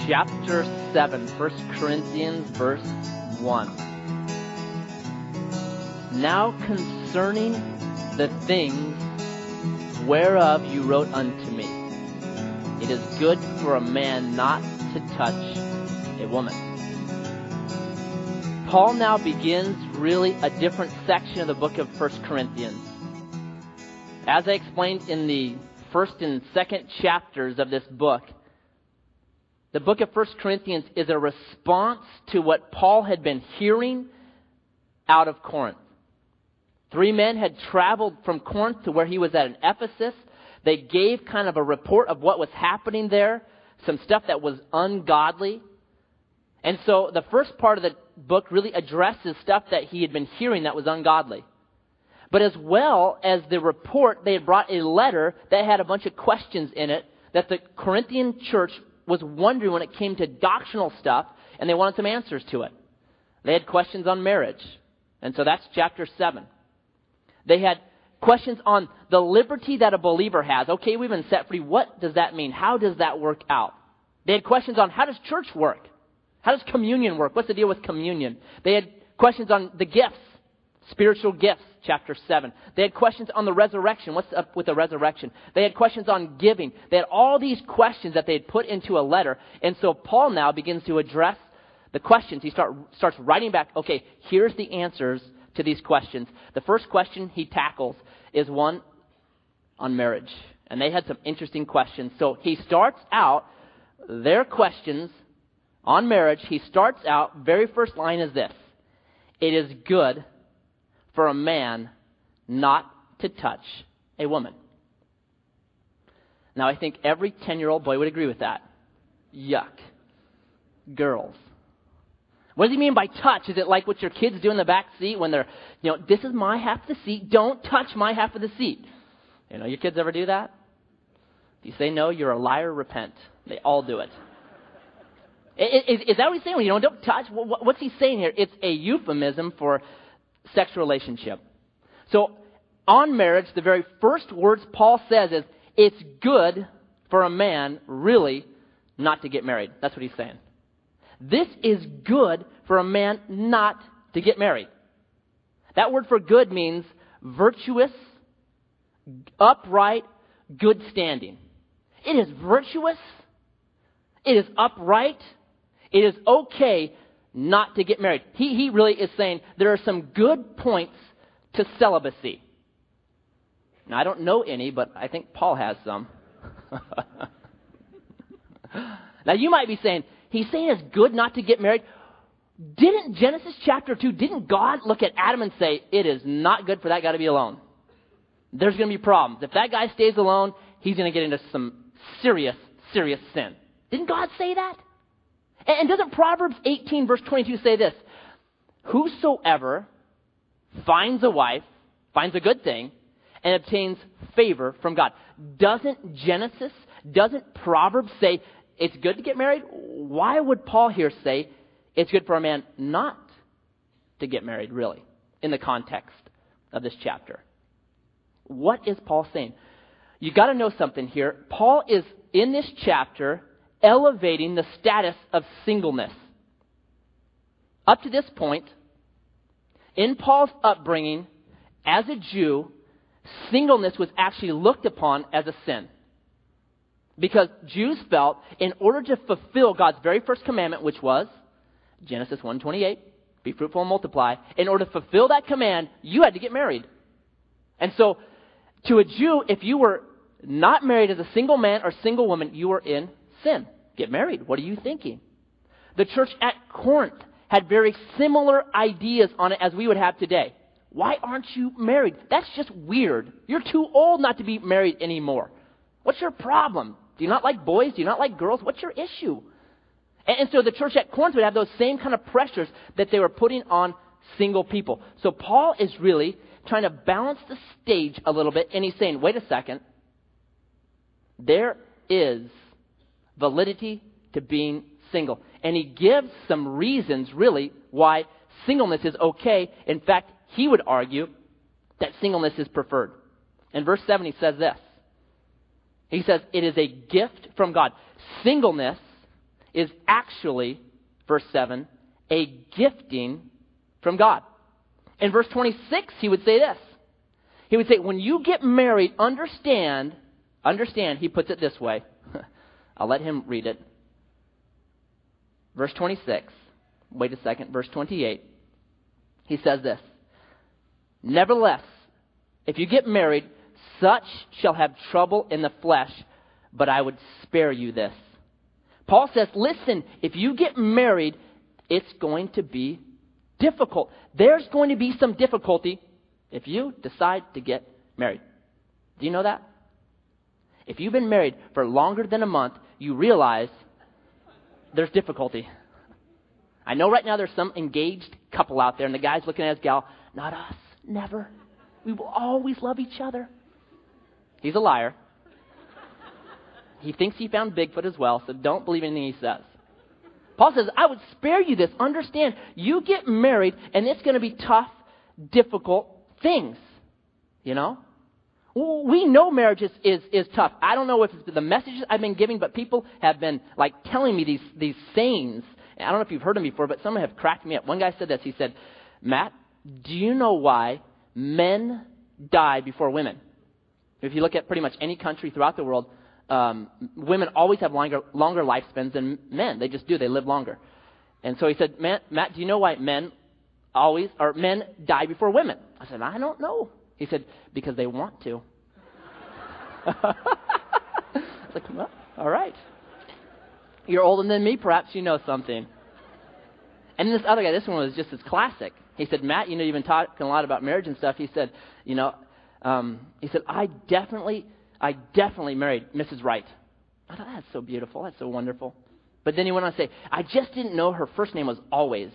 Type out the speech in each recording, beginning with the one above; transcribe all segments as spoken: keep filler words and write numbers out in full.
chapter seven, First Corinthians, verse one. Now concerning the things whereof you wrote unto me, it is good for a man not to touch a woman. Paul now begins really a different section of the book of First Corinthians. As I explained in the first and second chapters of this book, the book of First Corinthians is a response to what Paul had been hearing out of Corinth. Three men had traveled from Corinth to where he was at in Ephesus. They gave kind of a report of what was happening there, some stuff that was ungodly. And so the first part of the book really addresses stuff that he had been hearing that was ungodly. But as well as the report, they had brought a letter that had a bunch of questions in it that the Corinthian church was wondering when it came to doctrinal stuff, and they wanted some answers to it. They had questions on marriage, and so that's chapter seven. They had questions on the liberty that a believer has. Okay, we've been set free. What does that mean? How does that work out? They had questions on how does church work? How does communion work? What's the deal with communion? They had questions on the gifts, spiritual gifts, chapter seven. They had questions on the resurrection. What's up with the resurrection? They had questions on giving. They had all these questions that they had put into a letter. And so Paul now begins to address the questions. He start, starts writing back, okay, here's the answers to these questions. The first question he tackles is one on marriage. And they had some interesting questions. So he starts out their questions on marriage. He starts out, very first line is this: it is good for a man not to touch a woman. Now, I think every ten-year-old boy would agree with that. Yuck. Girls. What does he mean by touch? Is it like what your kids do in the back seat when they're, you know, this is my half of the seat, don't touch my half of the seat? You know, your kids ever do that? If you say no, you're a liar, repent. They all do it. Is, is that what he's saying? You know, don't touch? What's he saying here? It's a euphemism for sexual relationship. So, on marriage, the very first words Paul says is, it's good for a man, really, not to get married. That's what he's saying. This is good for a man not to get married. That word for good means virtuous, upright, good standing. It is virtuous. It is upright. It is okay not to get married. He, he really is saying there are some good points to celibacy. Now, I don't know any, but I think Paul has some. Now, you might be saying, he's saying it's good not to get married. Didn't Genesis chapter two, didn't God look at Adam and say, it is not good for that guy to be alone? There's going to be problems. If that guy stays alone, he's going to get into some serious, serious sin. Didn't God say that? And doesn't Proverbs eighteen, verse twenty-two say this? Whosoever finds a wife, finds a good thing, and obtains favor from God. Doesn't Genesis, doesn't Proverbs say it's good to get married? Why would Paul here say it's good for a man not to get married, really, in the context of this chapter? What is Paul saying? You got to know something here. Paul is, in this chapter, elevating the status of singleness. Up to this point, in Paul's upbringing, as a Jew, singleness was actually looked upon as a sin. Because Jews felt, in order to fulfill God's very first commandment, which was Genesis one twenty-eight, be fruitful and multiply, in order to fulfill that command, you had to get married. And so, to a Jew, if you were not married as a single man or single woman, you were in sin. Get married. What are you thinking? The church at Corinth had very similar ideas on it as we would have today. Why aren't you married? That's just weird. You're too old not to be married anymore. What's your problem? Do you not like boys? Do you not like girls? What's your issue? And, and so the church at Corinth would have those same kind of pressures that they were putting on single people. So Paul is really trying to balance the stage a little bit, and he's saying, wait a second. There is validity to being single. And he gives some reasons, really, why singleness is okay. In fact, he would argue that singleness is preferred. In verse seven, he says this. He says, it is a gift from God. Singleness is actually, verse seven, a gifting from God. In verse twenty-six, he would say this. He would say, when you get married, understand, understand, he puts it this way. I'll let him read it. Verse twenty-six. Wait a second. Verse twenty-eight. He says this. Nevertheless, if you get married, such shall have trouble in the flesh, but I would spare you this. Paul says, listen, if you get married, it's going to be difficult. There's going to be some difficulty if you decide to get married. Do you know that? If you've been married for longer than a month, you realize there's difficulty. I know right now there's some engaged couple out there, and the guy's looking at his gal, not us, never. We will always love each other. He's a liar. He thinks he found Bigfoot as well, so don't believe anything he says. Paul says, I would spare you this. Understand, you get married, and it's going to be tough, difficult things. You know? We know marriage is, is, is tough. I don't know if it's the messages I've been giving, but people have been like telling me these, these sayings. I don't know if you've heard them before, but some have cracked me up. One guy said this. He said, Matt, do you know why men die before women? If you look at pretty much any country throughout the world, um, women always have longer, longer lifespans than men. They just do. They live longer. And so he said, Matt, Matt, do you know why men always, or men die before women? I said, I don't know. He said, because they want to. I was like, well, all right. You're older than me, perhaps you know something. And this other guy, this one was just as classic. He said, Matt, you know, you've been talking a lot about marriage and stuff. He said, you know, um, he said, I definitely, I definitely married Missus Wright. I thought, that's so beautiful. That's so wonderful. But then he went on to say, I just didn't know her first name was Always.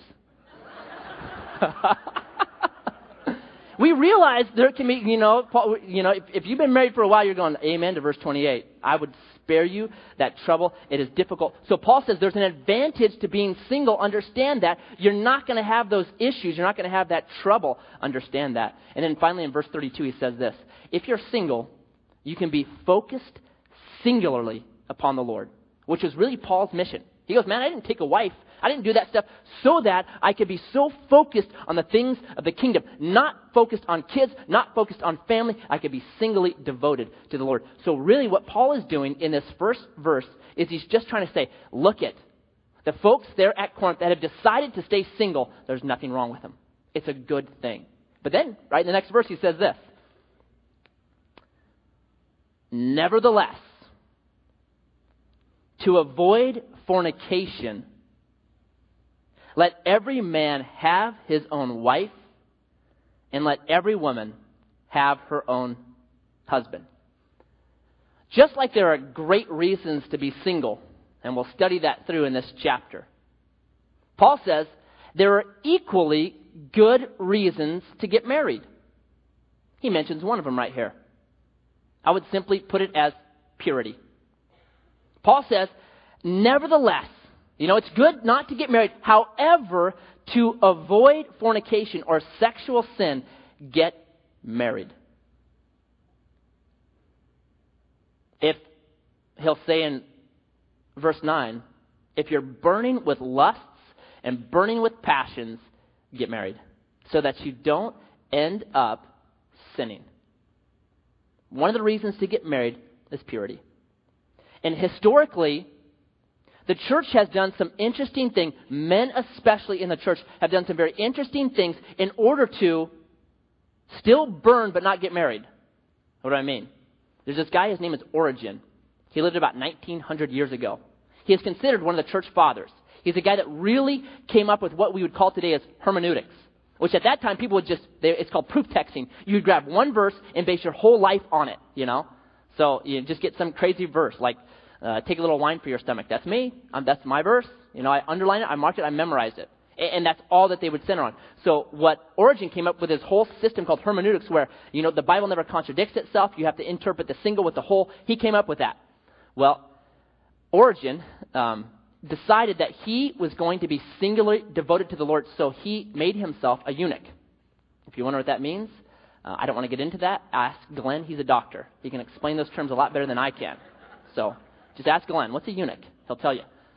We realize there can be, you know, Paul, you know, if, if you've been married for a while, you're going, amen to verse twenty-eight. I would spare you that trouble. It is difficult. So Paul says there's an advantage to being single. Understand that. You're not going to have those issues. You're not going to have that trouble. Understand that. And then finally in verse thirty-two, he says this. If you're single, you can be focused singularly upon the Lord, which was really Paul's mission. He goes, man, I didn't take a wife. I didn't do that stuff so that I could be so focused on the things of the kingdom, not focused on kids, not focused on family. I could be singly devoted to the Lord. So really what Paul is doing in this first verse is he's just trying to say, look at the folks there at Corinth that have decided to stay single. There's nothing wrong with them. It's a good thing. But then, right in the next verse, he says this. Nevertheless, to avoid fornication, let every man have his own wife, and let every woman have her own husband. Just like there are great reasons to be single, and we'll study that through in this chapter, Paul says there are equally good reasons to get married. He mentions one of them right here. I would simply put it as purity. Paul says, nevertheless, you know, it's good not to get married. However, to avoid fornication or sexual sin, get married. If, he'll say in verse nine, if you're burning with lusts and burning with passions, get married, so that you don't end up sinning. One of the reasons to get married is purity. And historically, the church has done some interesting things. Men especially in the church have done some very interesting things in order to still burn but not get married. What do I mean? There's this guy, his name is Origen. He lived about nineteen hundred years ago. He is considered one of the church fathers. He's a guy that really came up with what we would call today as hermeneutics, which at that time people would just, they, it's called proof texting. You would grab one verse and base your whole life on it, you know. So you just get some crazy verse like, Uh, take a little wine for your stomach. That's me. Um, that's my verse. You know, I underline it, I marked it, I memorized it. And, and that's all that they would center on. So what Origen came up with this whole system called hermeneutics where, you know, the Bible never contradicts itself. You have to interpret the single with the whole. He came up with that. Well, Origen um, decided that he was going to be singularly devoted to the Lord, so he made himself a eunuch. If you wonder what that means, uh, I don't want to get into that. Ask Glenn. He's a doctor. He can explain those terms a lot better than I can. So just ask Glenn, what's a eunuch? He'll tell you.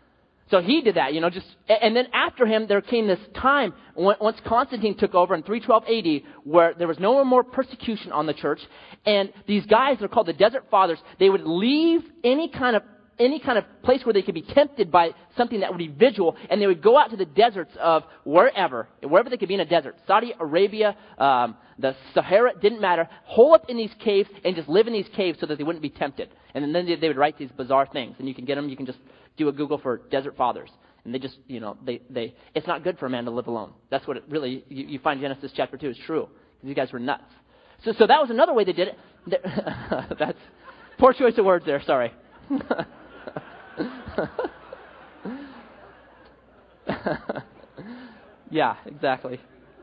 So he did that, you know, just, and then after him, there came this time, once Constantine took over in three twelve A D, where there was no more persecution on the church, and these guys, they're called the Desert Fathers, they would leave any kind of, any kind of place where they could be tempted by something that would be visual, and they would go out to the deserts of wherever, wherever they could be in a desert, Saudi Arabia, um, the Sahara, didn't matter, hole up in these caves and just live in these caves so that they wouldn't be tempted. And then they, they would write these bizarre things, and you can get them, you can just do a Google for Desert Fathers. And they just, you know, they, they, it's not good for a man to live alone. That's what it really, you, you find Genesis chapter two is true. Because you guys were nuts. So, so that was another way they did it. That's poor choice of words there, sorry. Yeah, exactly.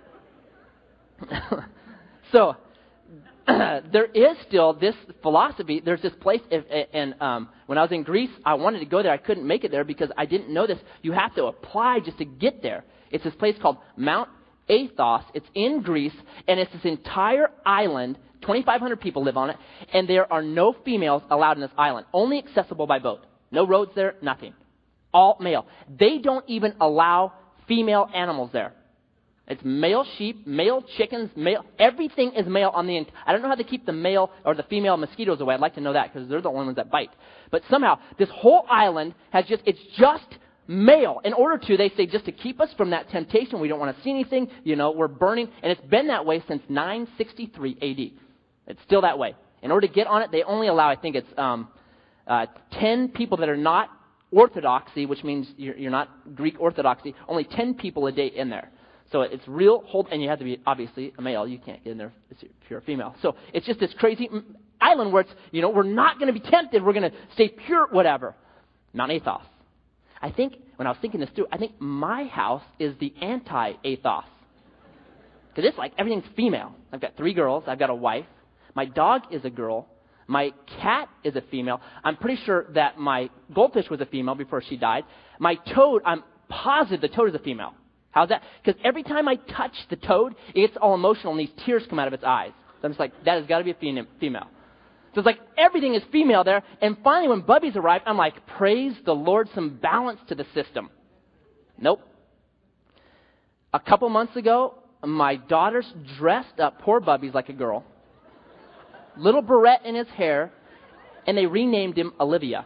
So, there is still this philosophy. There's this place, if, and um, when I was in Greece, I wanted to go there. I couldn't make it there because I didn't know this. You have to apply just to get there. It's this place called Mount Athos. It's in Greece, and it's this entire island. twenty-five hundred people live on it, and there are no females allowed in this island. Only accessible by boat. No roads there, nothing. All male. They don't even allow female animals there. It's male sheep, male chickens, male, everything is male on the end. I don't know how to keep the male or the female mosquitoes away. I'd like to know that because they're the only ones that bite. But somehow, this whole island has just, it's just male. In order to, they say, just to keep us from that temptation, we don't want to see anything, you know, we're burning. And it's been that way since nine sixty-three A D. It's still that way. In order to get on it, they only allow, I think it's um, uh, ten people that are not Orthodoxy, which means you're, you're not Greek Orthodoxy, only ten people a day in there. So it's real hold, and you have to be obviously a male. You can't get in there if you're a female. So it's just this crazy island where it's, you know, we're not going to be tempted. We're going to stay pure, whatever. Mount Athos. I think, when I was thinking this through, I think my house is the anti-Athos. Because it's like everything's female. I've got three girls. I've got a wife. My dog is a girl. My cat is a female. I'm pretty sure that my goldfish was a female before she died. My toad, I'm positive the toad is a female. How's that? Because every time I touch the toad, it gets all emotional and these tears come out of its eyes. So I'm just like, that has got to be a female. So it's like everything is female there. And finally, when Bubby's arrived, I'm like, praise the Lord, some balance to the system. Nope. A couple months ago, my daughters dressed up poor Bubby's like a girl. Little barrette in his hair, and they renamed him Olivia.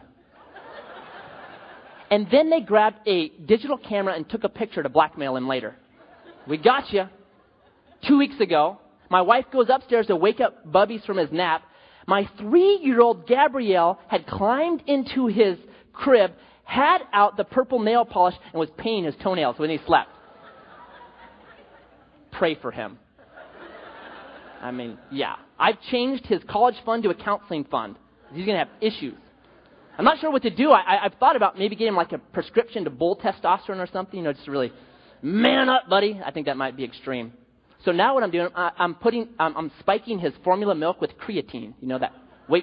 And then they grabbed a digital camera and took a picture to blackmail him later. We got you. Two weeks ago, my wife goes upstairs to wake up Bubby's from his nap. My three-year-old Gabrielle had climbed into his crib, had out the purple nail polish, and was painting his toenails when he slept. Pray for him. I mean, yeah. I've changed his college fund to a counseling fund. He's going to have issues. I'm not sure what to do. I, I, I've thought about maybe getting him like a prescription to bull testosterone or something, you know, just to really man up, buddy. I think that might be extreme. So now what I'm doing, I, I'm putting, um, I'm spiking his formula milk with creatine. You know that? Wait.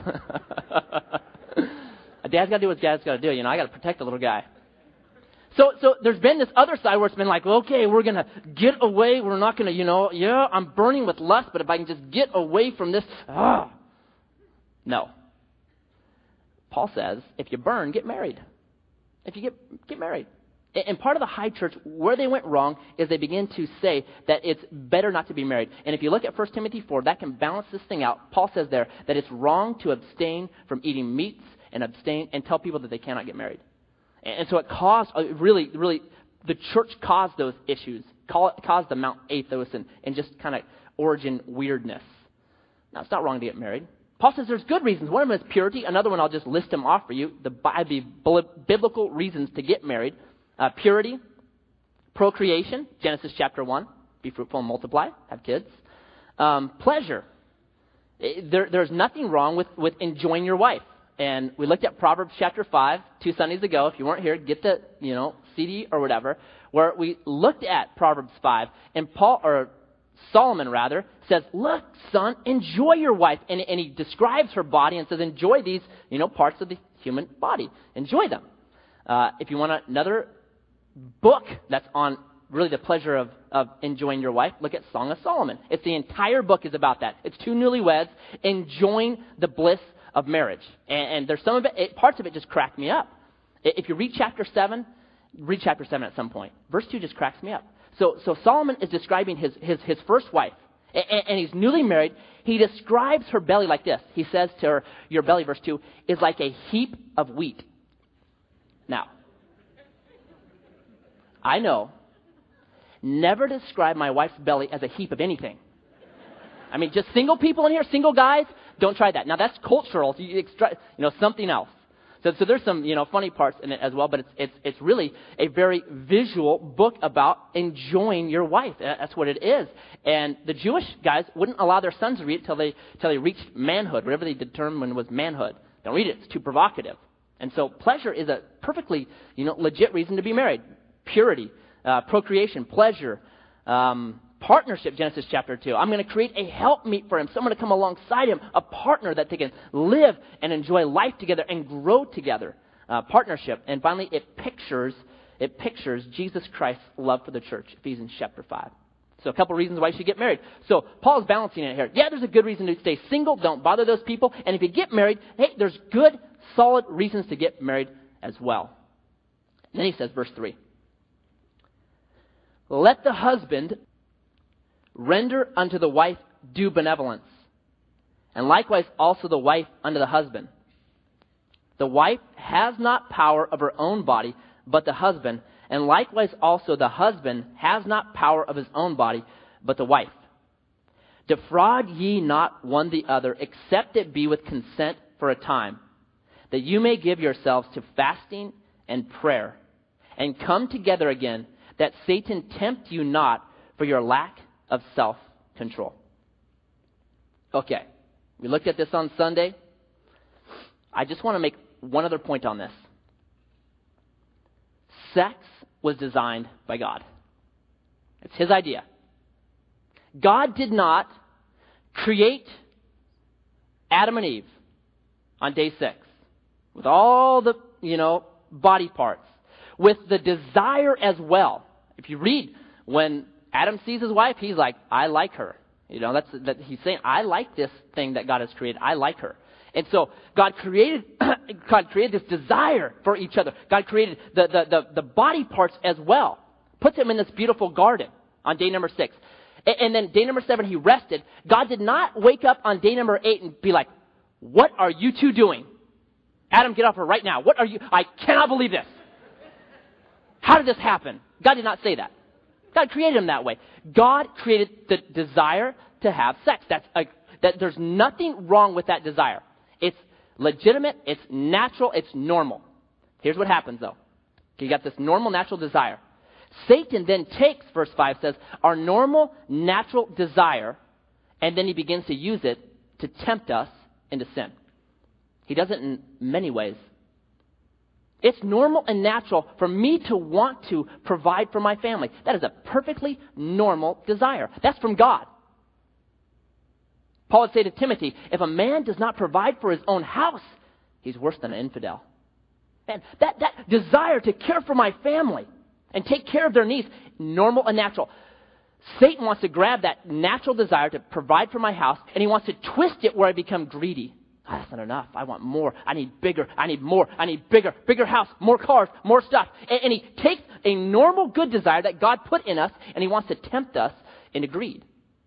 Dad's got to do what Dad's got to do. You know, I got to protect the little guy. So, so there's been this other side where it's been like, okay, we're going to get away. We're not going to, you know, yeah, I'm burning with lust, but if I can just get away from this, ah. No. Paul says, if you burn, get married. If you get get married. And part of the high church, where they went wrong, is they begin to say that it's better not to be married. And if you look at First Timothy four, that can balance this thing out. Paul says there that it's wrong to abstain from eating meats and abstain and tell people that they cannot get married. And so it caused, really, really, the church caused those issues, caused the Mount Athos and, and just kind of origin weirdness. Now, it's not wrong to get married. Paul says there's good reasons. One of them is purity. Another one, I'll just list them off for you. The biblical reasons to get married. Uh, purity, procreation, Genesis chapter one, be fruitful and multiply, have kids. Um, pleasure. There, there's nothing wrong with, with enjoying your wife. And we looked at Proverbs chapter five two Sundays ago. If you weren't here, get the, you know, C D or whatever, where we looked at Proverbs five, and Paul, or Solomon rather, says, look, son, enjoy your wife. And, and he describes her body and says, enjoy these, you know, parts of the human body. Enjoy them. Uh, if you want another book that's on really the pleasure of, of enjoying your wife, look at Song of Solomon. It's the entire book is about that. It's two newlyweds enjoying the bliss of marriage. And, and there's some of it, it, parts of it just crack me up. If you read chapter seven, read chapter seven at some point. Verse two just cracks me up. So, so Solomon is describing his, his, his first wife, and, and he's newly married. He describes her belly like this. He says to her, your belly, verse two, is like a heap of wheat. Now, I know, never describe my wife's belly as a heap of anything. I mean, just single people in here, single guys, don't try that. Now, that's cultural. You, extra, you know, something else. So, so there's some, you know, funny parts in it as well, but it's, it's, it's really a very visual book about enjoying your wife. That's what it is. And the Jewish guys wouldn't allow their sons to read it till they, till they reached manhood, whatever they determined was manhood. Don't read it. It's too provocative. And so pleasure is a perfectly, you know, legit reason to be married. Purity, uh, procreation, pleasure, um, partnership, Genesis chapter two. I'm going to create a helpmeet for him, someone to come alongside him, a partner that they can live and enjoy life together and grow together. Uh, partnership. And finally, it pictures, it pictures Jesus Christ's love for the church, Ephesians chapter five. So a couple reasons why you should get married. So Paul's balancing it here. Yeah, there's a good reason to stay single. Don't bother those people. And if you get married, hey, there's good, solid reasons to get married as well. And then he says, verse three. Let the husband render unto the wife due benevolence, and likewise also the wife unto the husband. The wife has not power of her own body, but the husband, and likewise also the husband has not power of his own body, but the wife. Defraud ye not one the other, except it be with consent for a time, that you may give yourselves to fasting and prayer, and come together again, that Satan tempt you not for your lack of self-control. Okay, we looked at this on Sunday. I just want to make one other point on this. Sex was designed by God. It's his idea. God did not create Adam and Eve on day six with all the, you know, body parts, with the desire as well. If you read, when Adam sees his wife, he's like, I like her. You know, that's that he's saying, I like this thing that God has created. I like her. And so God created God created this desire for each other. God created the, the, the, the body parts as well. Puts them in this beautiful garden on day number six. And, and then day number seven, he rested. God did not wake up on day number eight and be like, what are you two doing? Adam, get off her right now. What are you? I cannot believe this. How did this happen? God did not say that. God created him that way. God created the desire to have sex. That's a, that there's nothing wrong with that desire. It's legitimate, it's natural, it's normal. Here's what happens though. You got this normal, natural desire. Satan then takes, verse five says, our normal, natural desire, and then he begins to use it to tempt us into sin. He does it in many ways. It's normal and natural for me to want to provide for my family. That is a perfectly normal desire. That's from God. Paul would say to Timothy, if a man does not provide for his own house, he's worse than an infidel. And that, that desire to care for my family and take care of their needs, normal and natural. Satan wants to grab that natural desire to provide for my house, and he wants to twist it where I become greedy. Oh, that's not enough. I want more. I need bigger. I need more. I need bigger. Bigger house, more cars, more stuff. And, and he takes a normal good desire that God put in us, and he wants to tempt us into greed.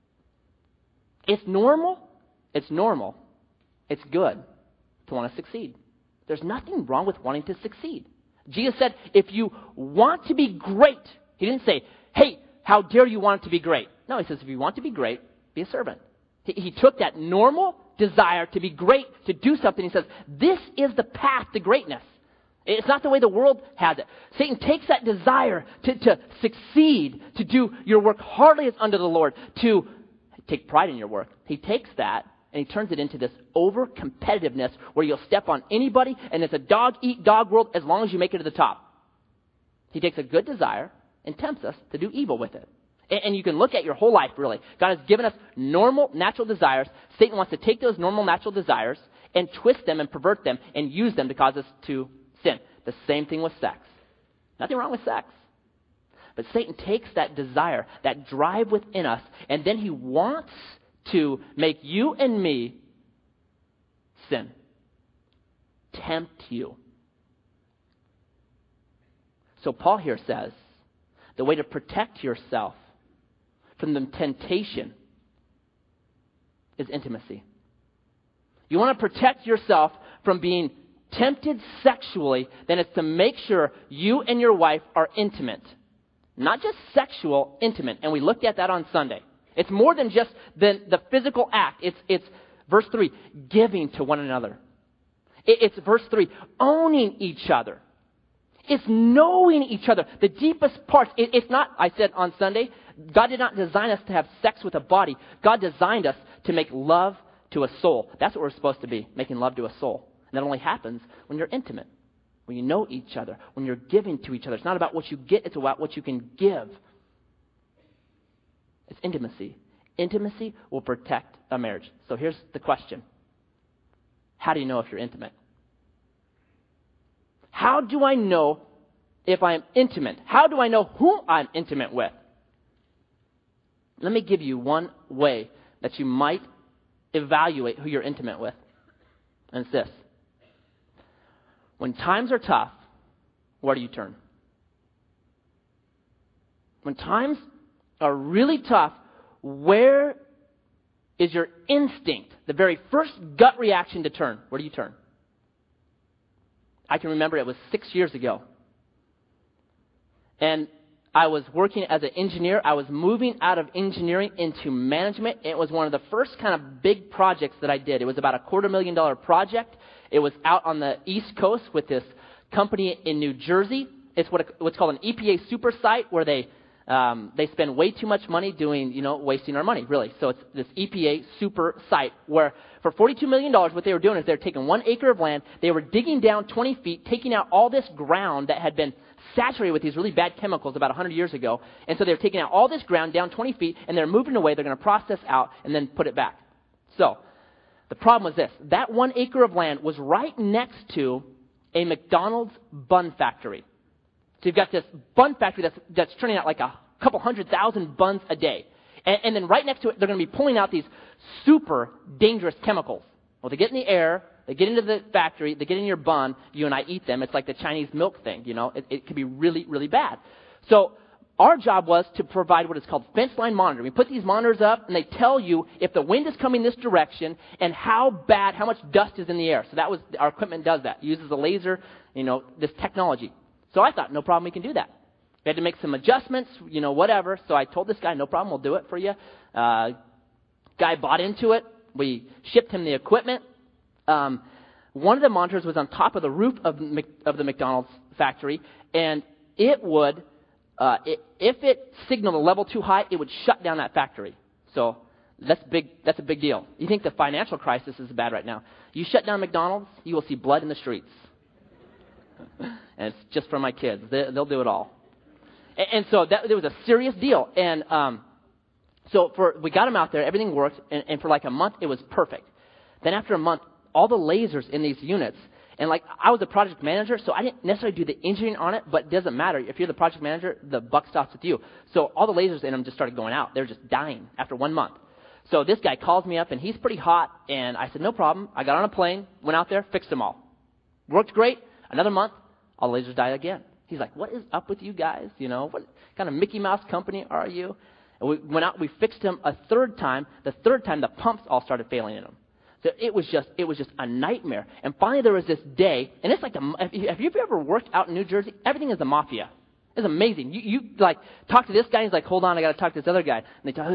It's normal. It's normal. It's good to want to succeed. There's nothing wrong with wanting to succeed. Jesus said, if you want to be great, he didn't say, hey, how dare you want it to be great? No, he says, if you want to be great, be a servant. He, he took that normal desire to be great, to do something. He says, this is the path to greatness. It's not the way the world has it. Satan takes that desire to, to succeed, to do your work hardly as unto the Lord, to take pride in your work. He takes that and he turns it into this over-competitiveness where you'll step on anybody, and it's a dog-eat-dog world as long as you make it to the top. He takes a good desire and tempts us to do evil with it. And, and you can look at your whole life, really. God has given us normal, natural desires. Satan wants to take those normal, natural desires and twist them and pervert them and use them to cause us to sin. The same thing with sex. Nothing wrong with sex. But Satan takes that desire, that drive within us, and then he wants to make you and me sin. Tempt you. So Paul here says the way to protect yourself from the temptation is intimacy. You want to protect yourself from being tempted sexually, then it's to make sure you and your wife are intimate. Not just sexual, intimate. And we looked at that on Sunday. It's more than just the, the physical act. It's, it's verse three, giving to one another. It, it's verse three, owning each other. It's knowing each other. The deepest parts. It, it's not, I said on Sunday, God did not design us to have sex with a body. God designed us to make love to a soul. That's what we're supposed to be, making love to a soul. And that only happens when you're intimate, when you know each other, when you're giving to each other. It's not about what you get, it's about what you can give. It's intimacy. Intimacy will protect a marriage. So here's the question. How do you know if you're intimate? How do I know if I'm intimate? How do I know who I'm intimate with? Let me give you one way that you might evaluate who you're intimate with. And it's this. When times are tough, where do you turn? When times are really tough, where is your instinct, the very first gut reaction to turn? Where do you turn? I can remember it was six years ago. And I was working as an engineer. I was moving out of engineering into management. It was one of the first kind of big projects that I did. It was about a quarter million dollar project. It was out on the East Coast with this company in New Jersey. It's what what's called an E P A super site where they um, they spend way too much money doing, you know, wasting our money, really. So it's this E P A super site where for forty-two million dollars, what they were doing is they were taking one acre of land, they were digging down twenty feet, taking out all this ground that had been saturated with these really bad chemicals about one hundred years ago. And so they were taking out all this ground down twenty feet, and they're moving away. They're going to process out and then put it back. So the problem was this. That one acre of land was right next to a McDonald's bun factory. So you've got this bun factory that's, that's turning out like a couple hundred thousand buns a day. And, and then right next to it, they're going to be pulling out these super dangerous chemicals. Well, they get in the air, they get into the factory, they get in your bun, you and I eat them. It's like the Chinese milk thing, you know. It, it can be really, really bad. So our job was to provide what is called fence line monitoring. We put these monitors up, and they tell you if the wind is coming this direction and how bad, how much dust is in the air. So that was, our equipment does that. It uses a laser, you know, this technology. So I thought, no problem, we can do that. We had to make some adjustments, you know, whatever. So I told this guy, no problem, we'll do it for you. Uh, guy bought into it. We shipped him the equipment. Um, one of the monitors was on top of the roof of, of the McDonald's factory, and it would, uh, it, if it signaled a level too high, it would shut down that factory. So that's big. That's a big deal. You think the financial crisis is bad right now? You shut down McDonald's, you will see blood in the streets. And it's just for my kids. They, they'll do it all. And, and so that, there was a serious deal. And um, so for we got them out there. Everything worked. And, and for like a month, it was perfect. Then after a month, all the lasers in these units, and like I was a project manager, so I didn't necessarily do the engineering on it, but it doesn't matter. If you're the project manager, the buck stops with you. So all the lasers in them just started going out. They were just dying after one month. So this guy calls me up, and he's pretty hot, and I said, no problem. I got on a plane, went out there, fixed them all. Worked great. Another month, all the lasers died again. He's like, what is up with you guys? You know, what kind of Mickey Mouse company are you? And we went out, we fixed them a third time. The third time, the pumps all started failing in them. So it was just, it was just a nightmare. And finally, there was this day, and it's like, the, have you ever worked out in New Jersey? Everything is the mafia. It's amazing. You, you like talk to this guy, and he's like, hold on, I got to talk to this other guy. And they talk,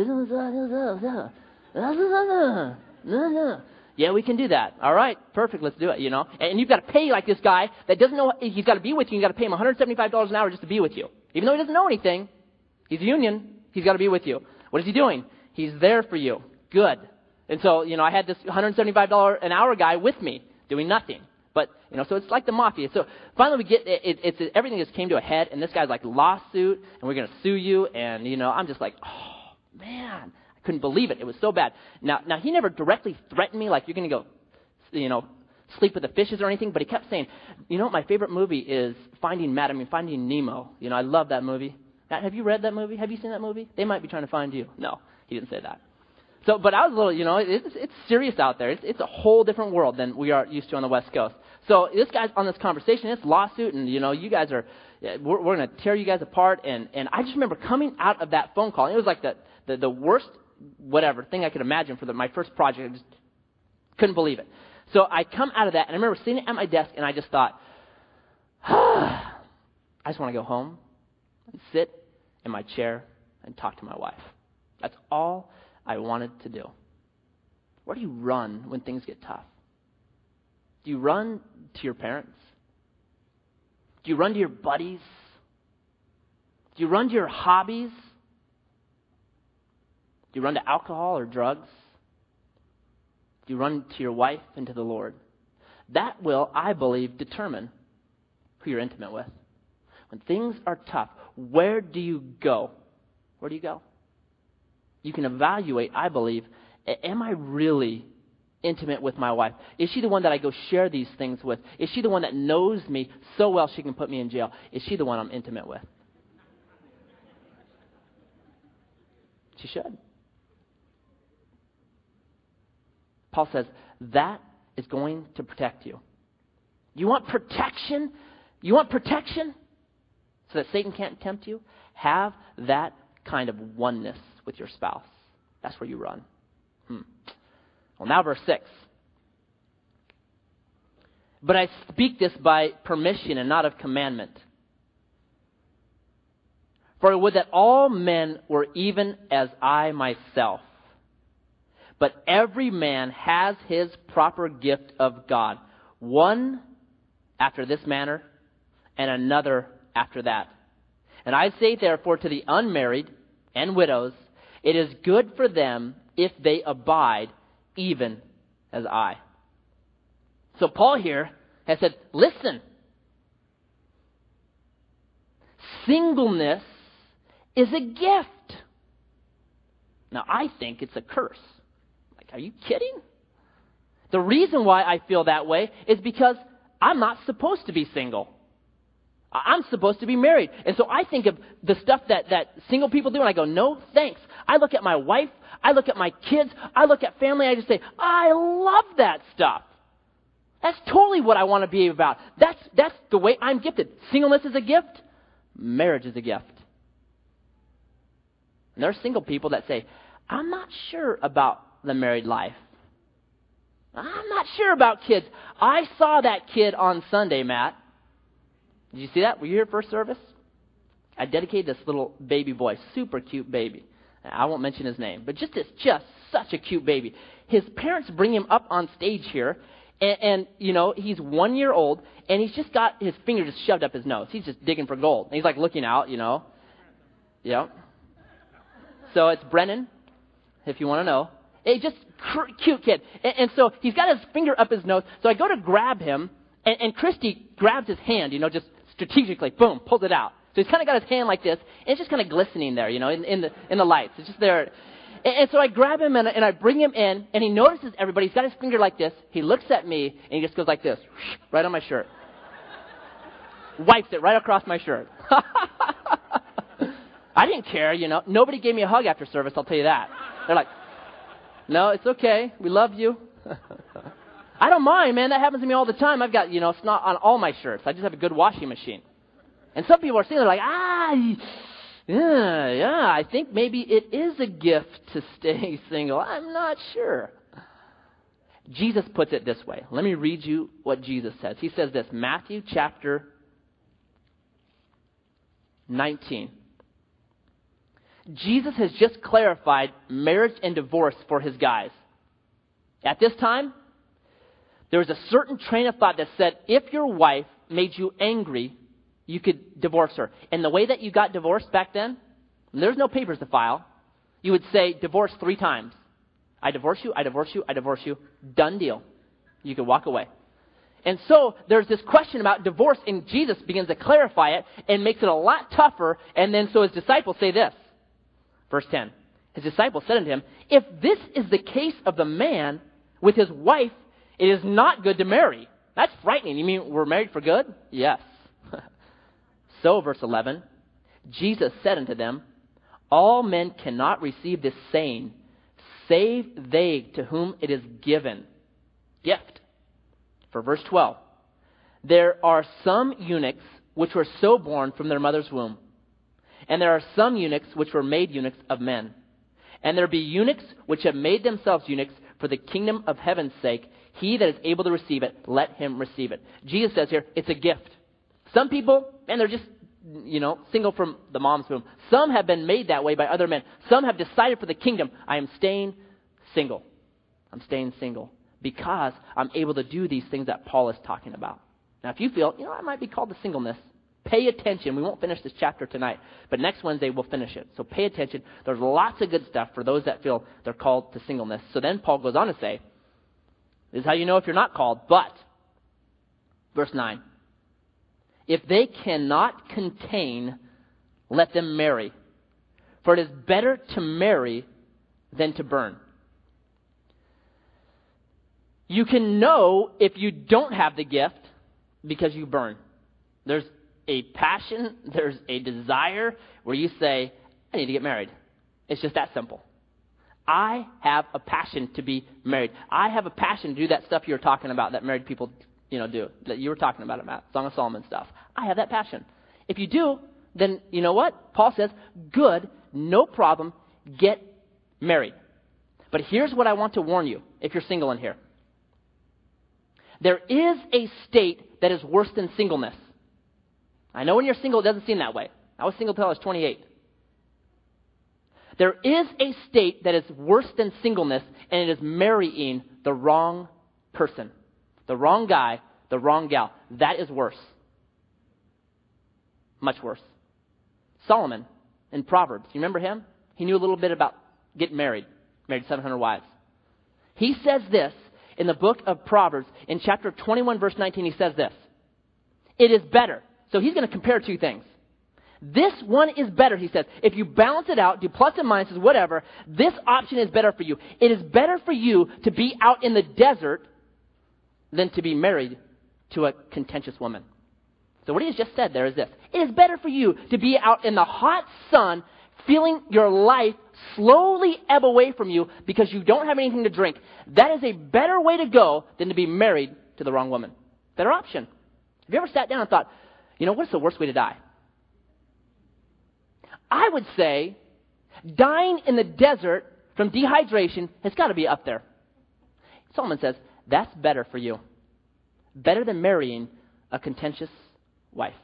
yeah, we can do that. All right, perfect, let's do it, you know. And you've got to pay like this guy that doesn't know, he's got to be with you, you've got to pay him one hundred seventy-five dollars an hour just to be with you. Even though he doesn't know anything, he's a union, he's got to be with you. What is he doing? He's there for you. Good. And so, you know, I had this one hundred seventy-five dollars an hour guy with me doing nothing. But, you know, so it's like the mafia. So finally we get, it, it, it's, it, everything just came to a head, and this guy's like, lawsuit, and we're going to sue you. And, you know, I'm just like, oh, man, I couldn't believe it. It was so bad. Now, now he never directly threatened me like you're going to go, you know, sleep with the fishes or anything. But he kept saying, you know what, my favorite movie is Finding Matt, I mean, Finding Nemo. You know, I love that movie. Now, have you read that movie? Have you seen that movie? They might be trying to find you. No, he didn't say that. So, but I was a little, you know, it's, it's serious out there. It's, it's a whole different world than we are used to on the West Coast. So this guy's on this conversation, it's lawsuit, and, you know, you guys are, we're, we're going to tear you guys apart. And, and I just remember coming out of that phone call, and it was like the, the, the worst, whatever, thing I could imagine for the, my first project. I just couldn't believe it. So I come out of that, and I remember sitting at my desk, and I just thought, I just want to go home and sit in my chair and talk to my wife. That's all I wanted to do. Where do you run when things get tough? Do you run to your parents? Do you run to your buddies? Do you run to your hobbies? Do you run to alcohol or drugs? Do you run to your wife and to the Lord? That will, I believe, determine who you're intimate with. When things are tough, where do you go? Where do you go? You can evaluate, I believe, am I really intimate with my wife? Is she the one that I go share these things with? Is she the one that knows me so well she can put me in jail? Is she the one I'm intimate with? She should. Paul says, that is going to protect you. You want protection? You want protection so that Satan can't tempt you? Have that kind of oneness with your spouse. That's where you run. Hmm. Well, now verse six. But I speak this by permission and not of commandment. For I would that all men were even as I myself. But every man has his proper gift of God, one after this manner, and another after that. And I say therefore to the unmarried and widows, it is good for them if they abide even as I. So Paul here has said, listen, singleness is a gift. Now I think it's a curse. Like, are you kidding? The reason why I feel that way is because I'm not supposed to be single. I'm supposed to be married. And so I think of the stuff that, that single people do, and I go, no, thanks. I look at my wife. I look at my kids. I look at family. I just say, I love that stuff. That's totally what I want to be about. That's, that's the way I'm gifted. Singleness is a gift. Marriage is a gift. And there are single people that say, I'm not sure about the married life. I'm not sure about kids. I saw that kid on Sunday, Matt. Did you see that? Were you here at first service? I dedicated this little baby boy, super cute baby. I won't mention his name, but just it's just such a cute baby. His parents bring him up on stage here, and, and you know he's one year old, and he's just got his finger just shoved up his nose. He's just digging for gold. And he's like looking out, you know. Yeah. So it's Brennan, if you want to know. A just cr- cute kid, and, and so he's got his finger up his nose. So I go to grab him, and, and Christy grabs his hand, you know, just strategically, boom, pulls it out. So he's kind of got his hand like this, and it's just kind of glistening there, you know, in, in the in the lights. It's just there. And, and so I grab him, and, and I bring him in, and he notices everybody. He's got his finger like this. He looks at me, and he just goes like this, right on my shirt. Wipes it right across my shirt. I didn't care, you know. Nobody gave me a hug after service, I'll tell you that. They're like, no, it's okay. We love you. I don't mind, man. That happens to me all the time. I've got, you know, snot on all my shirts. I just have a good washing machine. And some people are saying, they're like, ah, yeah, yeah, I think maybe it is a gift to stay single. I'm not sure. Jesus puts it this way. Let me read you what Jesus says. He says this, Matthew chapter nineteen. Jesus has just clarified marriage and divorce for his guys. At this time, there was a certain train of thought that said, if your wife made you angry, you could divorce her. And the way that you got divorced back then, there's no papers to file. You would say divorce three times. I divorce you, I divorce you, I divorce you. Done deal. You could walk away. And so there's this question about divorce, and Jesus begins to clarify it and makes it a lot tougher. And then so his disciples say this. Verse ten. His disciples said unto him, if this is the case of the man with his wife, it is not good to marry. That's frightening. You mean we're married for good? Yes. So, verse eleven, Jesus said unto them, all men cannot receive this saying, save they to whom it is given. Gift. For verse twelve. There are some eunuchs which were so born from their mother's womb. And there are some eunuchs which were made eunuchs of men. And there be eunuchs which have made themselves eunuchs for the kingdom of heaven's sake. He that is able to receive it, let him receive it. Jesus says here, it's a gift. Some people, and they're just, you know, single from the mom's womb. Some have been made that way by other men. Some have decided for the kingdom, I am staying single. I'm staying single because I'm able to do these things that Paul is talking about. Now, if you feel, you know, I might be called to singleness, pay attention. We won't finish this chapter tonight, but next Wednesday we'll finish it. So pay attention. There's lots of good stuff for those that feel they're called to singleness. So then Paul goes on to say, this is how you know if you're not called, but, verse nine, if they cannot contain, let them marry. For it is better to marry than to burn. You can know if you don't have the gift because you burn. There's a passion, there's a desire where you say, I need to get married. It's just that simple. I have a passion to be married. I have a passion to do that stuff you were talking about that married people, you know, do. That you were talking about it, Matt. Song of Solomon stuff. I have that passion. If you do, then you know what? Paul says, good, no problem, get married. But here's what I want to warn you if you're single in here. There is a state that is worse than singleness. I know when you're single, it doesn't seem that way. I was single until I was twenty-eight. There is a state that is worse than singleness, and it is marrying the wrong person. The wrong guy, the wrong gal. That is worse. Much worse. Solomon in Proverbs, you remember him? He knew a little bit about getting married. Married seven hundred wives. He says this in the book of Proverbs, in chapter twenty-one, verse nineteen, he says this. It is better. So he's going to compare two things. This one is better, he says. If you balance it out, do plus and minuses, whatever, this option is better for you. It is better for you to be out in the desert than to be married to a contentious woman. So what he has just said there is this. It is better for you to be out in the hot sun, feeling your life slowly ebb away from you because you don't have anything to drink. That is a better way to go than to be married to the wrong woman. Better option. Have you ever sat down and thought, you know, what's the worst way to die? I would say dying in the desert from dehydration has got to be up there. Solomon says, that's better for you. Better than marrying a contentious wife.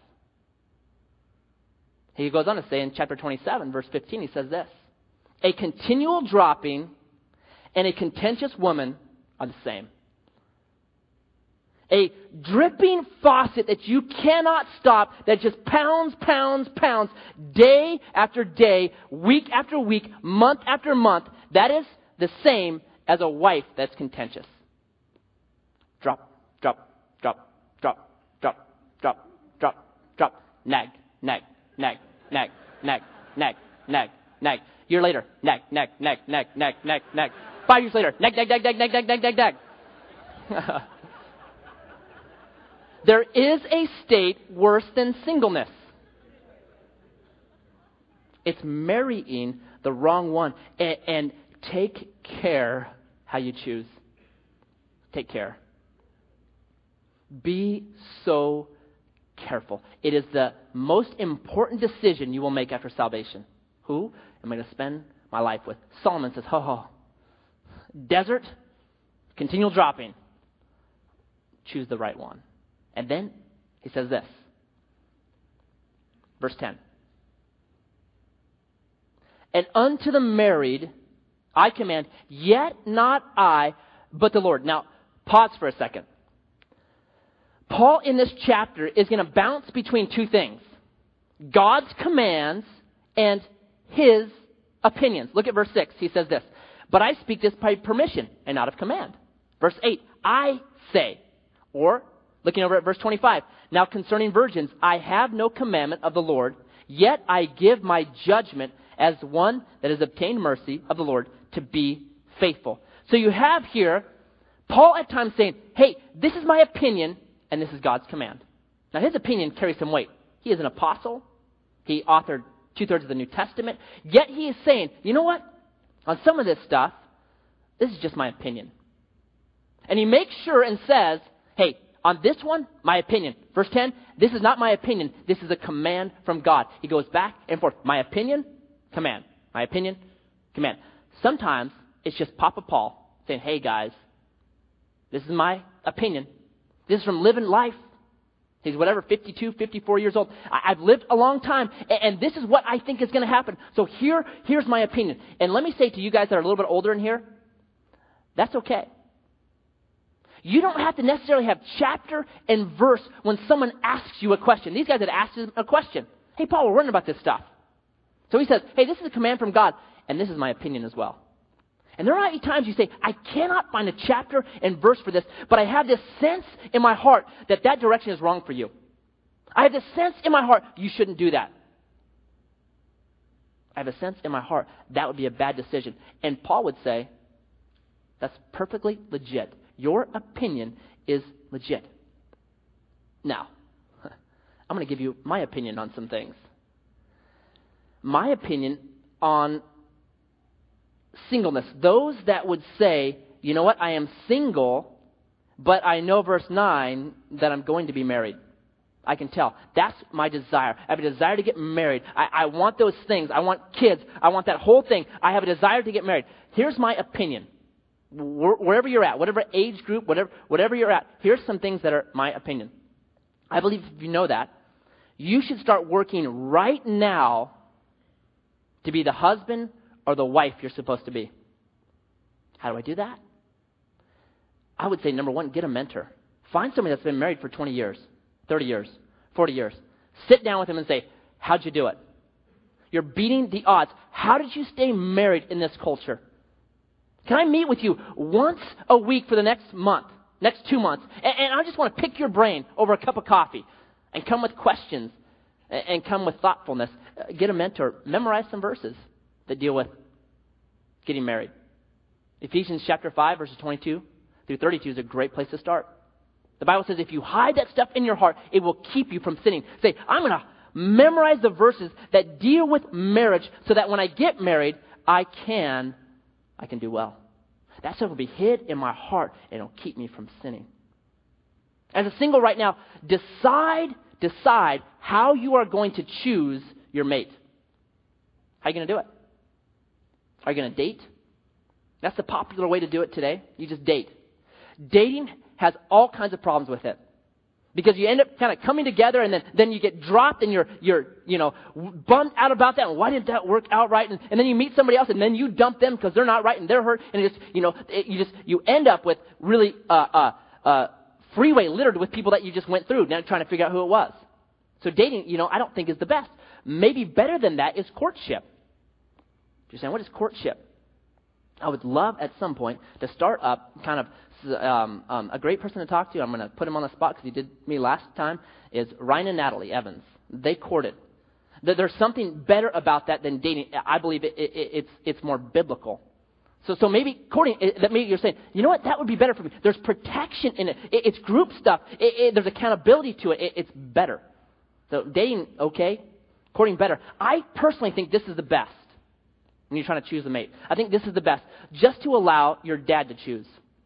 He goes on to say in chapter twenty-seven, verse fifteen, he says this. A continual dropping and a contentious woman are the same. A dripping faucet that you cannot stop, that just pounds, pounds, pounds, day after day, week after week, month after month. That is the same as a wife that's contentious. Drop, drop, drop, drop, drop, drop, drop, drop, nag, nag, nag, nag, nag, nag, nag, nag. Year later, nag, nag, nag, nag, nag, nag, nag. Five years later, nag, nag, nag, nag, nag, nag, nag, nag, nag. There is a state worse than singleness. It's marrying the wrong one. And, and take care how you choose. Take care. Be so careful. It is the most important decision you will make after salvation. Who am I going to spend my life with? Solomon says, ho ho. Desert, continual dropping. Choose the right one. And then he says this. Verse ten. And unto the married I command, yet not I, but the Lord. Now, pause for a second. Paul in this chapter is going to bounce between two things. God's commands and his opinions. Look at verse six. He says this. But I speak this by permission and not of command. Verse eight. I say. Or, looking over at verse twenty-five. Now concerning virgins, I have no commandment of the Lord, yet I give my judgment as one that has obtained mercy of the Lord to be faithful. So you have here Paul at times saying, hey, this is my opinion, and this is God's command. Now his opinion carries some weight. He is an apostle. He authored two-thirds of the New Testament. Yet he is saying, you know what? On some of this stuff, this is just my opinion. And he makes sure and says, hey, on this one, my opinion. Verse ten, this is not my opinion. This is a command from God. He goes back and forth. My opinion, command. My opinion, command. Sometimes it's just Papa Paul saying, hey guys, this is my opinion. This is from living life. He's whatever, fifty-two, fifty-four years old. I, I've lived a long time, and, and this is what I think is going to happen. So here, here's my opinion. And let me say to you guys that are a little bit older in here, that's okay. You don't have to necessarily have chapter and verse when someone asks you a question. These guys had asked him a question. Hey, Paul, we're wondering about this stuff. So he says, hey, this is a command from God, and this is my opinion as well. And there might be times you say, I cannot find a chapter and verse for this, but I have this sense in my heart that that direction is wrong for you. I have this sense in my heart, you shouldn't do that. I have a sense in my heart that would be a bad decision. And Paul would say, that's perfectly legit. Your opinion is legit. Now, I'm going to give you my opinion on some things. My opinion on singleness. Those that would say, you know what, I am single, but I know verse nine that I'm going to be married. I can tell. That's my desire. I have a desire to get married. I, I want those things. I want kids. I want that whole thing. I have a desire to get married. Here's my opinion. Wherever you're at, whatever age group, whatever whatever you're at, here's some things that are my opinion. I believe if you know that, you should start working right now to be the husband or the wife you're supposed to be. How do I do that? I would say, number one, get a mentor. Find somebody that's been married for twenty years, thirty years, forty years. Sit down with them and say, how'd you do it? You're beating the odds. How did you stay married in this culture? Can I meet with you once a week for the next month, next two months? And, and I just want to pick your brain over a cup of coffee and come with questions and, and come with thoughtfulness. Uh, get a mentor. Memorize some verses that deal with getting married. Ephesians chapter five, verses twenty-two through thirty-two is a great place to start. The Bible says if you hide that stuff in your heart, it will keep you from sinning. Say, I'm going to memorize the verses that deal with marriage so that when I get married, I can, I can do well. That stuff will be hid in my heart and it'll keep me from sinning. As a single right now, decide, decide how you are going to choose your mate. How are you going to do it? Are you going to date? That's the popular way to do it today. You just date. Dating has all kinds of problems with it. Because you end up kind of coming together and then, then you get dropped and you're, you're, you know, bummed out about that. And why didn't that work out right? And, and then you meet somebody else and then you dump them because they're not right and they're hurt. And it just, you know, it, you just, you end up with really, uh, uh, uh, freeway littered with people that you just went through now trying to figure out who it was. So dating, you know, I don't think is the best. Maybe better than that is courtship. You're saying, what is courtship? I would love at some point to start up kind of um, um, a great person to talk to. I'm going to put him on the spot because he did me last time, is Ryan and Natalie Evans. They courted. There's something better about that than dating. I believe it, it, it's it's more biblical. So so maybe courting, that maybe you're saying, you know what, that would be better for me. There's protection in it. it it's group stuff. It, it, there's accountability to it. it. It's better. So dating, okay. Courting, better. I personally think this is the best when you're trying to choose a mate. I think this is the best. Just to allow your dad to choose.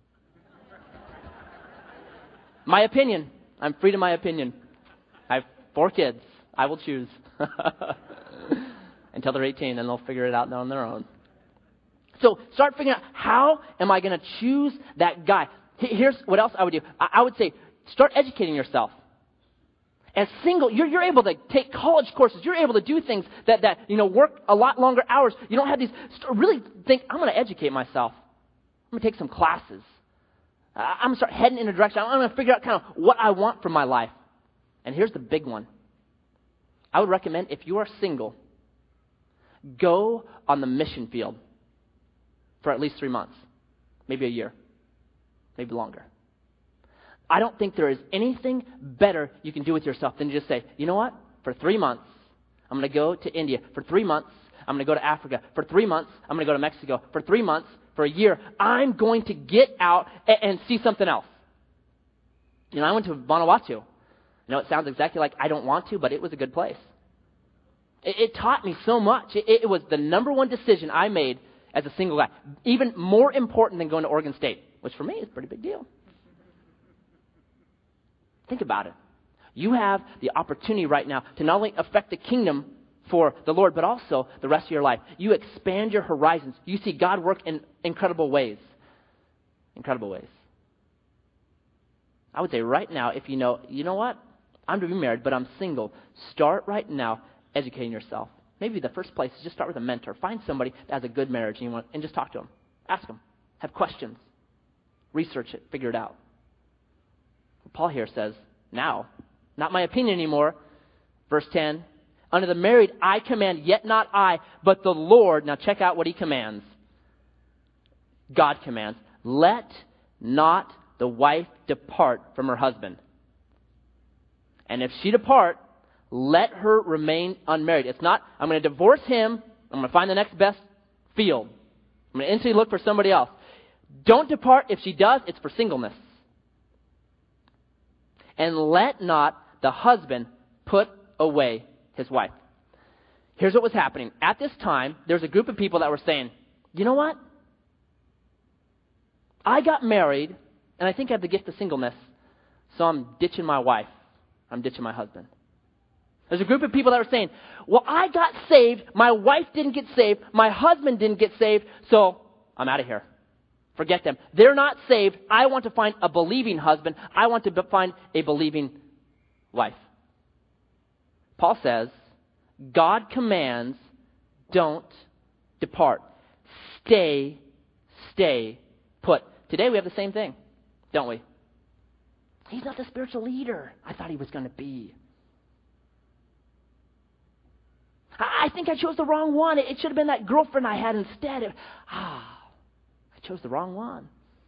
My opinion. I'm free to my opinion. I have four kids. I will choose. Until they're eighteen, and they'll figure it out on their own. So start figuring out, how am I going to choose that guy? Here's what else I would do. I would say, start educating yourself. As single, you're, you're able to take college courses. You're able to do things that, that, you know, work a lot longer hours. You don't have these, really think, I'm going to educate myself. I'm going to take some classes. I'm going to start heading in a direction. I'm going to figure out kind of what I want from my life. And here's the big one. I would recommend, if you are single, go on the mission field for at least three months, maybe a year, maybe longer. I don't think there is anything better you can do with yourself than to just say, you know what? For three months, I'm going to go to India. For three months, I'm going to go to Africa. For three months, I'm going to go to Mexico. For three months, for a year, I'm going to get out and, and see something else. You know, I went to Vanuatu. You know, it sounds exactly like I don't want to, but it was a good place. It, it taught me so much. It, it was the number one decision I made as a single guy. Even more important than going to Oregon State, which for me is a pretty big deal. Think about it. You have the opportunity right now to not only affect the kingdom for the Lord, but also the rest of your life. You expand your horizons. You see God work in incredible ways. Incredible ways. I would say right now, if you know, you know what? I'm to be married, but I'm single. Start right now educating yourself. Maybe the first place is just start with a mentor. Find somebody that has a good marriage and, you want, and just talk to them. Ask them. Have questions. Research it. Figure it out. Paul here says, now, not my opinion anymore. Verse ten, unto the married I command, yet not I, but the Lord. Now check out what he commands. God commands, let not the wife depart from her husband. And if she depart, let her remain unmarried. It's not, I'm going to divorce him, I'm going to find the next best field. I'm going to instantly look for somebody else. Don't depart. If she does, it's for singleness. And let not the husband put away his wife. Here's what was happening. At this time, there was a group of people that were saying, you know what? I got married, and I think I have the gift of singleness, so I'm ditching my wife. I'm ditching my husband. There's a group of people that were saying, well, I got saved, my wife didn't get saved, my husband didn't get saved, so I'm out of here. Forget them. They're not saved. I want to find a believing husband. I want to find a believing wife. Paul says, God commands, don't depart. Stay, stay put. Today we have the same thing, don't we? He's not the spiritual leader I thought he was going to be. I think I chose the wrong one. It should have been that girlfriend I had instead. Ah. I chose the wrong one.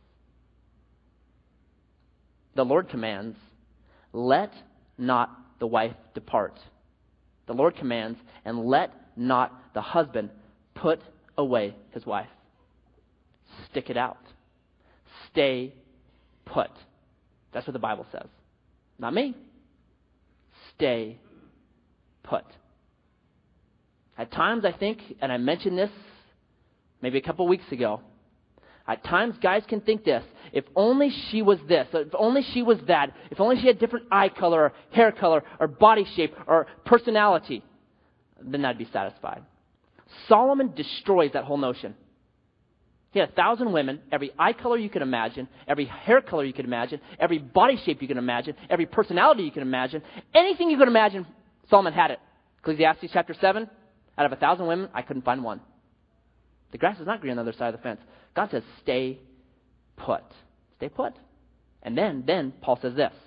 The Lord commands, let not the wife depart. The Lord commands, and let not the husband put away his wife. Stick it out. Stay put. That's what the Bible says. Not me. Stay put. At times I think, and I mentioned this maybe a couple weeks ago, at times, guys can think this, if only she was this, if only she was that, if only she had different eye color, or hair color, or body shape, or personality, then I'd be satisfied. Solomon destroys that whole notion. He had a thousand women, every eye color you can imagine, every hair color you can imagine, every body shape you can imagine, every personality you can imagine, anything you can imagine, Solomon had it. Ecclesiastes chapter seven, out of a thousand women, I couldn't find one. The grass is not green on the other side of the fence. God says, stay put. Stay put. And then, then Paul says this.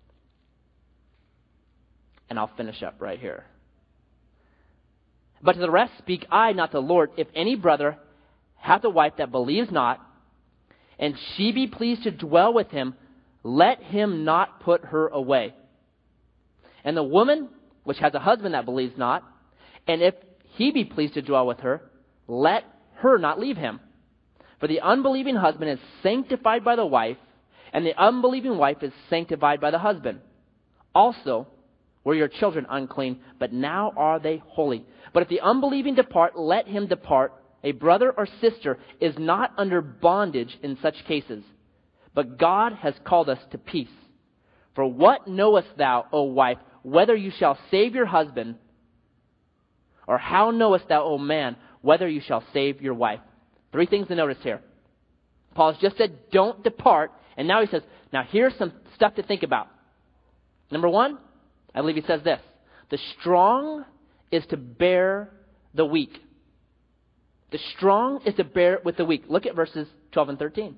And I'll finish up right here. But to the rest speak I, not the Lord. If any brother hath a wife that believes not, and she be pleased to dwell with him, let him not put her away. And the woman which has a husband that believes not, and if he be pleased to dwell with her, let her not leave him. For the unbelieving husband is sanctified by the wife, and the unbelieving wife is sanctified by the husband. Also were your children unclean, but now are they holy. But if the unbelieving depart, let him depart. A brother or sister is not under bondage in such cases, but God has called us to peace. For what knowest thou, O wife, whether you shall save your husband? Or how knowest thou, O man, whether you shall save your wife? Three things to notice here. Paul has just said, don't depart. And now he says, now here's some stuff to think about. Number one, I believe he says this. The strong is to bear the weak. The strong is to bear with the weak. Look at verses twelve and thirteen.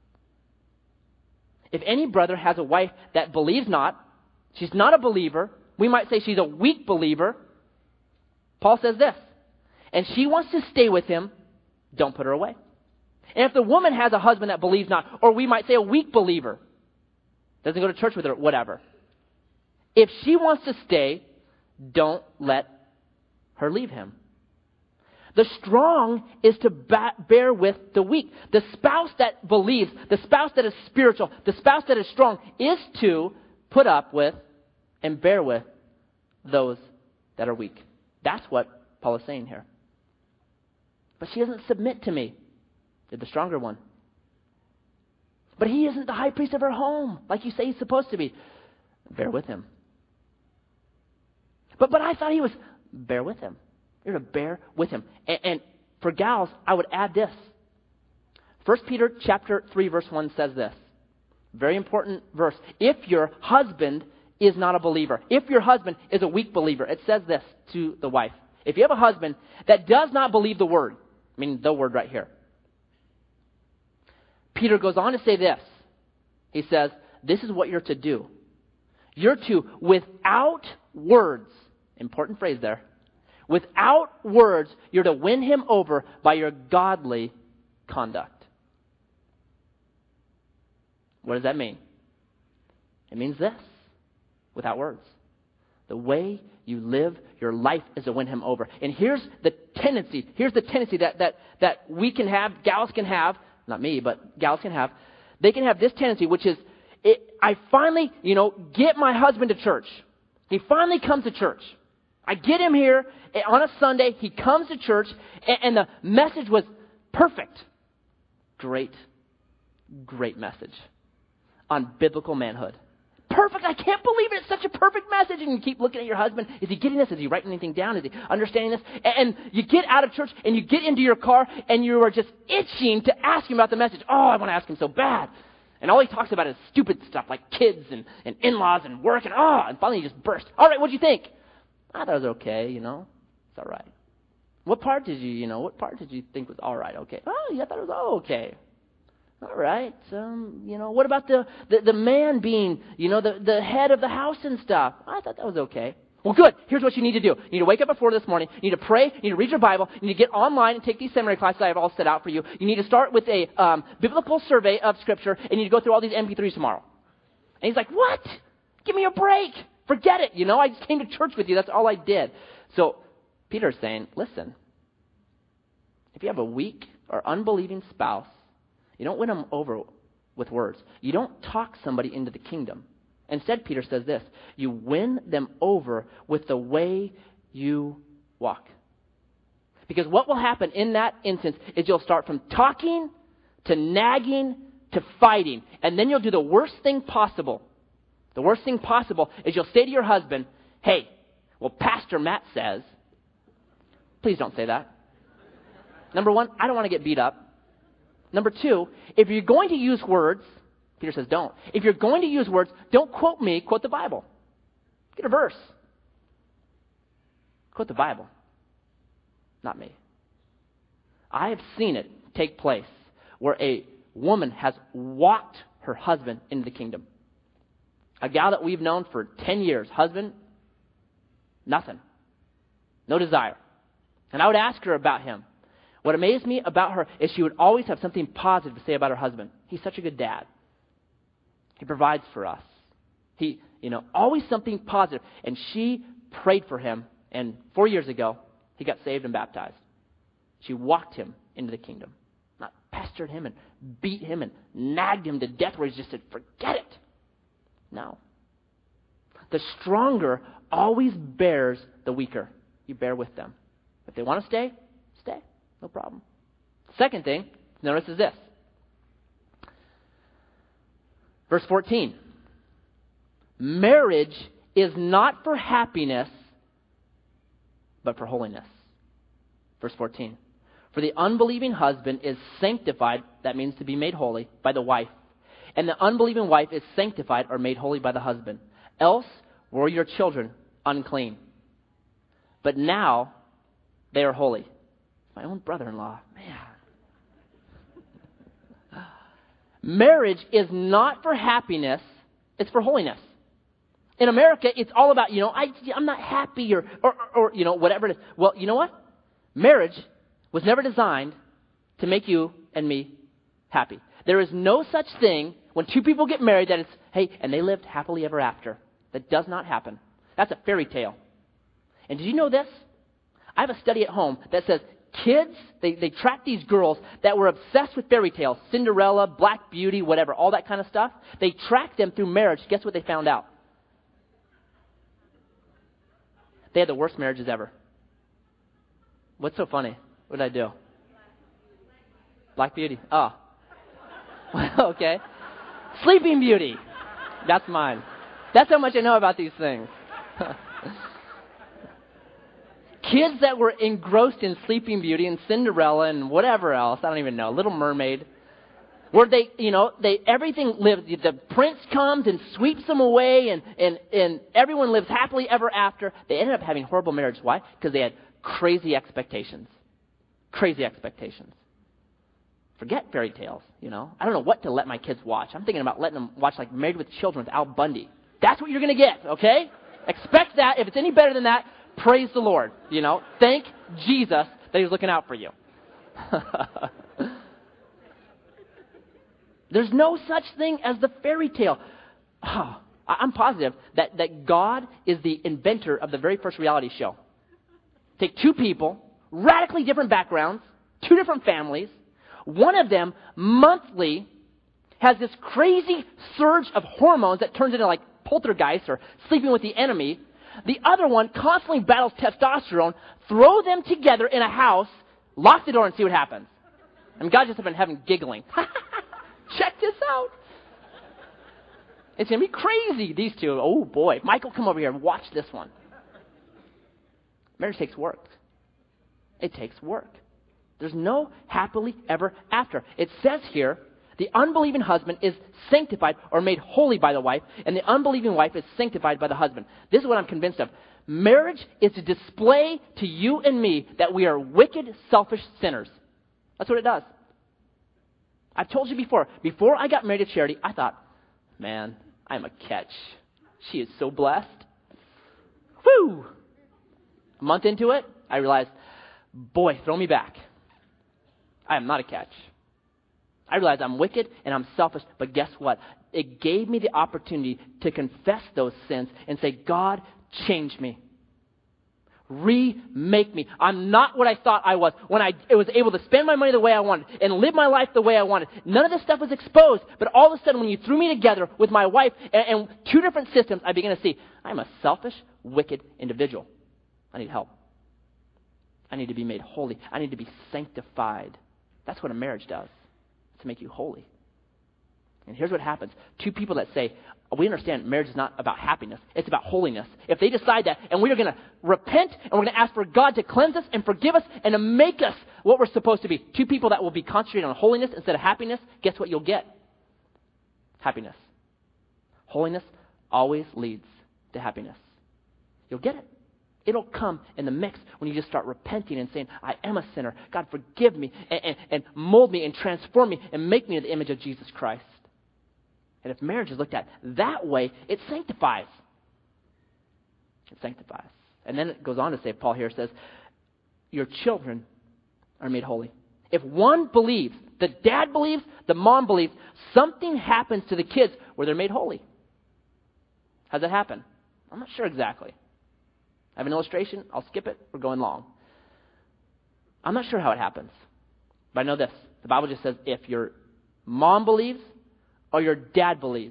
If any brother has a wife that believes not, she's not a believer, we might say she's a weak believer. Paul says this, and she wants to stay with him, don't put her away. And if the woman has a husband that believes not, or we might say a weak believer, doesn't go to church with her, whatever. If she wants to stay, don't let her leave him. The strong is to ba- bear with the weak. The spouse that believes, the spouse that is spiritual, the spouse that is strong is to put up with and bear with those that are weak. That's what Paul is saying here. But she doesn't submit to me. Did the stronger one. But he isn't the high priest of her home, like you say he's supposed to be. Bear with him. But but I thought he was, bear with him. You're to bear with him. And, and for gals, I would add this. First Peter chapter three, verse one says this. Very important verse. If your husband is not a believer, if your husband is a weak believer, it says this to the wife. If you have a husband that does not believe the word, I mean the word right here, Peter goes on to say this. He says, this is what you're to do. You're to, without words, important phrase there, without words, you're to win him over by your godly conduct. What does that mean? It means this, without words. The way you live your life is to win him over. And here's the tendency, here's the tendency that, that, that we can have, gals can have, not me, but gals can have. They can have this tendency, which is, it, I finally, you know, get my husband to church. He finally comes to church. I get him here on a Sunday. He comes to church, and, and the message was perfect. Great, great message on biblical manhood. Perfect. I can't believe it. It's such a perfect message. And you keep looking at your husband. Is he getting this? Is he writing anything down? Is he understanding this? And you get out of church and you get into your car and you are just itching to ask him about the message. Oh, I want to ask him so bad. And all he talks about is stupid stuff like kids and, and in-laws and work. And oh, and finally he just burst. All right, what'd you think? I thought it was okay, you know. It's all right. What part did you, you know, what part did you think was all right? Okay. Oh, yeah, I thought it was all okay. All right, um, you know, what about the, the, the man being, you know, the, the head of the house and stuff? I thought that was okay. Well, good. Here's what you need to do. You need to wake up before this morning. You need to pray. You need to read your Bible. You need to get online and take these seminary classes I have all set out for you. You need to start with a um, biblical survey of Scripture, and you need to go through all these M P threes tomorrow. And he's like, what? Give me a break. Forget it. You know, I just came to church with you. That's all I did. So Peter's saying, listen, if you have a weak or unbelieving spouse, you don't win them over with words. You don't talk somebody into the kingdom. Instead, Peter says this, you win them over with the way you walk. Because what will happen in that instance is you'll start from talking to nagging to fighting. And then you'll do the worst thing possible. The worst thing possible is you'll say to your husband, hey, well, Pastor Matt says, please don't say that. Number one, I don't want to get beat up. Number two, if you're going to use words, Peter says don't. If you're going to use words, don't quote me, quote the Bible. Get a verse. Quote the Bible, not me. I have seen it take place where a woman has walked her husband into the kingdom. A gal that we've known for ten years, husband, nothing. No desire. And I would ask her about him. What amazed me about her is she would always have something positive to say about her husband. He's such a good dad. He provides for us. He, you know, always something positive. And she prayed for him, and four years ago, he got saved and baptized. She walked him into the kingdom. Not pestered him and beat him and nagged him to death where he just said, forget it. No. The stronger always bears the weaker. You bear with them. If they want to stay, stay. No problem. Second thing, notice is this. Verse fourteen. Marriage is not for happiness, but for holiness. Verse fourteen. For the unbelieving husband is sanctified, that means to be made holy, by the wife. And the unbelieving wife is sanctified or made holy by the husband. Else were your children unclean. But now they are holy. My own brother-in-law. Man. Marriage is not for happiness. It's for holiness. In America, it's all about, you know, I, I'm not happy or, or, or, you know, whatever it is. Well, you know what? Marriage was never designed to make you and me happy. There is no such thing when two people get married that it's, hey, and they lived happily ever after. That does not happen. That's a fairy tale. And did you know this? I have a study at home that says kids, they, they track these girls that were obsessed with fairy tales, Cinderella, Black Beauty, whatever, all that kind of stuff. They tracked them through marriage. Guess what they found out? They had the worst marriages ever. What's so funny? What did I do? Black Beauty. Oh. Okay. Sleeping Beauty. That's mine. That's how much I know about these things. Kids that were engrossed in Sleeping Beauty and Cinderella and whatever else, I don't even know, Little Mermaid, where they, you know, they everything lives, the prince comes and sweeps them away and, and, and everyone lives happily ever after. They ended up having horrible marriages. Why? Because they had crazy expectations. Crazy expectations. Forget fairy tales, you know. I don't know what to let my kids watch. I'm thinking about letting them watch like Married with Children with Al Bundy. That's what you're going to get, okay? Expect that. If it's any better than that, praise the Lord, you know. Thank Jesus that He's looking out for you. There's no such thing as the fairy tale. Oh, I'm positive that, that God is the inventor of the very first reality show. Take two people, radically different backgrounds, two different families. One of them monthly has this crazy surge of hormones that turns into like poltergeist or sleeping with the enemy. The other one constantly battles testosterone. Throw them together in a house, lock the door and see what happens. And God just up in heaven giggling. Check this out. It's going to be crazy, these two. Oh, boy. Michael, come over here and watch this one. Marriage takes work. It takes work. There's no happily ever after. It says here, the unbelieving husband is sanctified or made holy by the wife, and the unbelieving wife is sanctified by the husband. This is what I'm convinced of. Marriage is to display to you and me that we are wicked, selfish sinners. That's what it does. I've told you before, before I got married to Charity, I thought, man, I'm a catch. She is so blessed. Woo! A month into it, I realized, boy, throw me back. I am not a catch. I realized I'm wicked and I'm selfish, but guess what? It gave me the opportunity to confess those sins and say, God, change me. Remake me. I'm not what I thought I was when I was able to spend my money the way I wanted and live my life the way I wanted. None of this stuff was exposed, but all of a sudden when you threw me together with my wife and, and two different systems, I began to see I'm a selfish, wicked individual. I need help. I need to be made holy. I need to be sanctified. That's what a marriage does, to make you holy. And here's what happens. Two people that say, we understand marriage is not about happiness. It's about holiness. If they decide that, and we are going to repent, and we're going to ask for God to cleanse us and forgive us and to make us what we're supposed to be. Two people that will be concentrating on holiness instead of happiness, guess what you'll get? Happiness. Holiness always leads to happiness. You'll get it. It'll come in the mix when you just start repenting and saying, I am a sinner. God, forgive me and, and, and mold me and transform me and make me in the image of Jesus Christ. And if marriage is looked at that way, it sanctifies. It sanctifies. And then it goes on to say, Paul here says, your children are made holy. If one believes, the dad believes, the mom believes, something happens to the kids where they're made holy. How does that happen? I'm not sure exactly. I have an illustration. I'll skip it. We're going long. I'm not sure how it happens. But I know this. The Bible just says if your mom believes or your dad believes,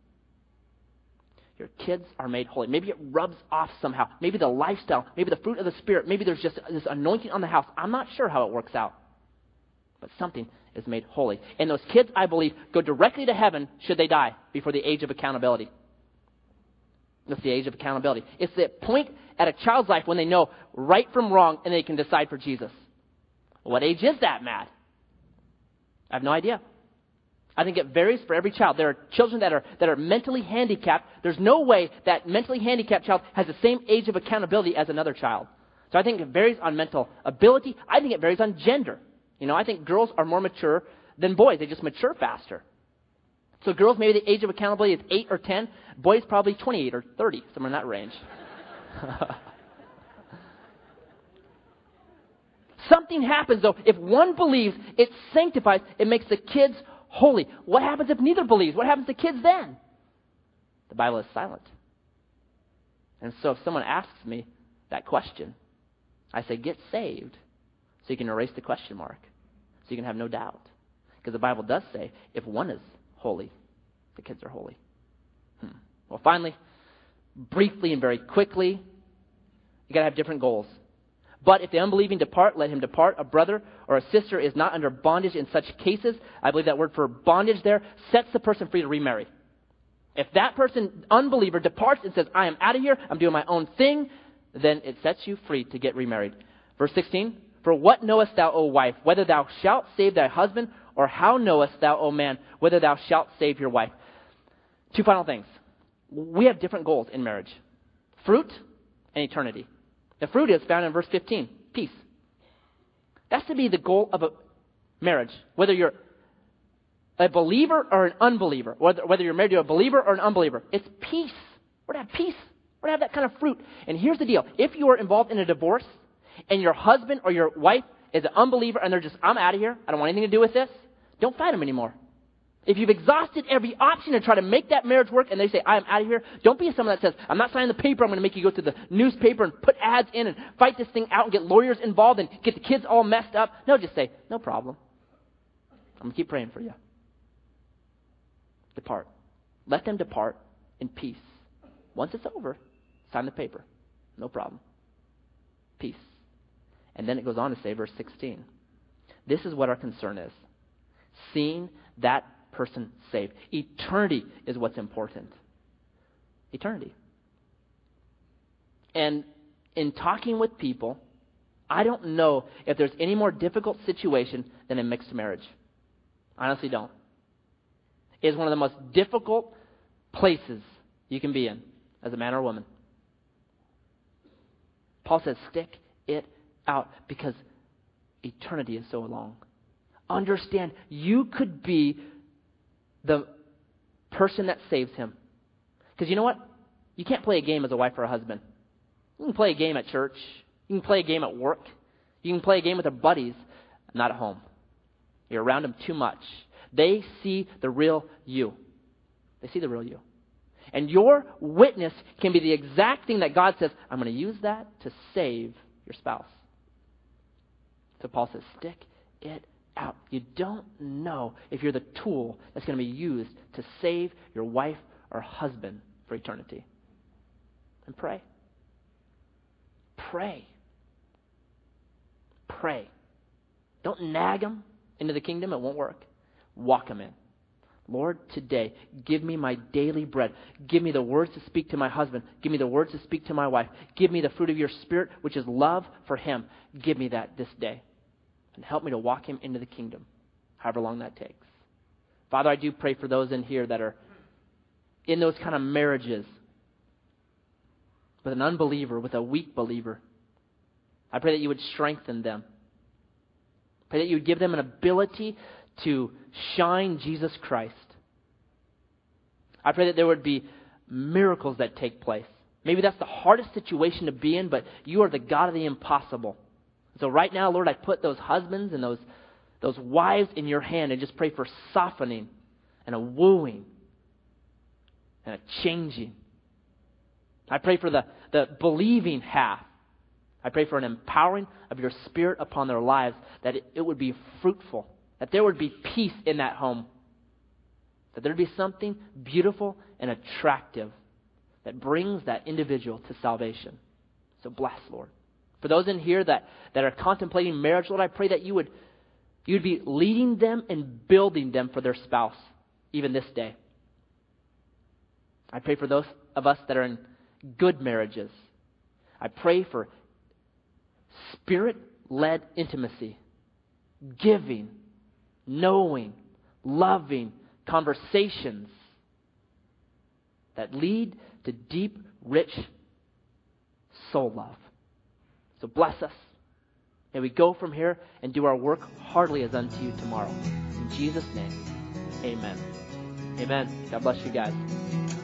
your kids are made holy. Maybe it rubs off somehow. Maybe the lifestyle, maybe the fruit of the Spirit, maybe there's just this anointing on the house. I'm not sure how it works out. But something is made holy. And those kids, I believe, go directly to heaven should they die before the age of accountability. That's the age of accountability. It's the point at a child's life when they know right from wrong and they can decide for Jesus. What age is that, Matt? I have no idea. I think it varies for every child. There are children that are that are mentally handicapped. There's no way that mentally handicapped child has the same age of accountability as another child. So I think it varies on mental ability. I think it varies on gender. You know, I think girls are more mature than boys. They just mature faster. So girls, maybe the age of accountability is eight or ten. Boys, probably twenty-eight or thirty, somewhere in that range. Something happens, though. If one believes, it sanctifies. It makes the kids holy. What happens if neither believes? What happens to kids then? The Bible is silent. And so if someone asks me that question, I say, get saved so you can erase the question mark, so you can have no doubt. Because the Bible does say, if one is holy, the kids are holy. Hmm. Well, finally, briefly and very quickly, you got to have different goals. But if the unbelieving depart, let him depart. A brother or a sister is not under bondage in such cases. I believe that word for bondage there sets the person free to remarry. If that person, unbeliever, departs and says, I am out of here, I'm doing my own thing, then it sets you free to get remarried. Verse sixteen, for what knowest thou, O wife, whether thou shalt save thy husband, or how knowest thou, O man, whether thou shalt save your wife? Two final things. We have different goals in marriage. Fruit and eternity. The fruit is found in verse fifteen, peace. That's to be the goal of a marriage, whether you're a believer or an unbeliever, whether, whether you're married to a believer or an unbeliever. It's peace. We're to have peace. We're to have that kind of fruit. And here's the deal. If you are involved in a divorce and your husband or your wife is an unbeliever and they're just, I'm out of here, I don't want anything to do with this, don't fight them anymore. If you've exhausted every option to try to make that marriage work and they say, I am out of here, don't be someone that says, I'm not signing the paper, I'm going to make you go to the newspaper and put ads in and fight this thing out and get lawyers involved and get the kids all messed up. No, just say, no problem. I'm going to keep praying for you. Depart. Let them depart in peace. Once it's over, sign the paper. No problem. Peace. And then it goes on to say, verse sixteen, this is what our concern is. Seeing that person saved. Eternity is what's important. Eternity. And in talking with people, I don't know if there's any more difficult situation than a mixed marriage. I honestly don't. It is one of the most difficult places you can be in as a man or a woman. Paul says, stick it out because eternity is so long. Understand, you could be the person that saves him. Because you know what? You can't play a game as a wife or a husband. You can play a game at church. You can play a game at work. You can play a game with your buddies, not at home. You're around them too much. They see the real you. They see the real you. And your witness can be the exact thing that God says, I'm going to use that to save your spouse. So Paul says, stick it out. You don't know if you're the tool that's going to be used to save your wife or husband for eternity. And pray. Pray. Pray. Don't nag them into the kingdom. It won't work. Walk them in. Lord, today, give me my daily bread. Give me the words to speak to my husband. Give me the words to speak to my wife. Give me the fruit of your Spirit, which is love for him. Give me that this day. And help me to walk him into the kingdom, however long that takes. Father, I do pray for those in here that are in those kind of marriages with an unbeliever, with a weak believer. I pray that you would strengthen them. Pray that you would give them an ability to shine Jesus Christ. I pray that there would be miracles that take place. Maybe that's the hardest situation to be in, but you are the God of the impossible. So right now, Lord, I put those husbands and those, those wives in your hand and just pray for softening and a wooing and a changing. I pray for the, the believing half. I pray for an empowering of your Spirit upon their lives, that it, it would be fruitful, that there would be peace in that home, that there would be something beautiful and attractive that brings that individual to salvation. So bless, Lord. For those in here that, that are contemplating marriage, Lord, I pray that you would, you would be leading them and building them for their spouse, even this day. I pray for those of us that are in good marriages. I pray for Spirit-led intimacy, giving, knowing, loving conversations that lead to deep, rich soul love. So bless us. May we go from here and do our work heartily as unto you tomorrow. In Jesus' name, amen. Amen. God bless you guys.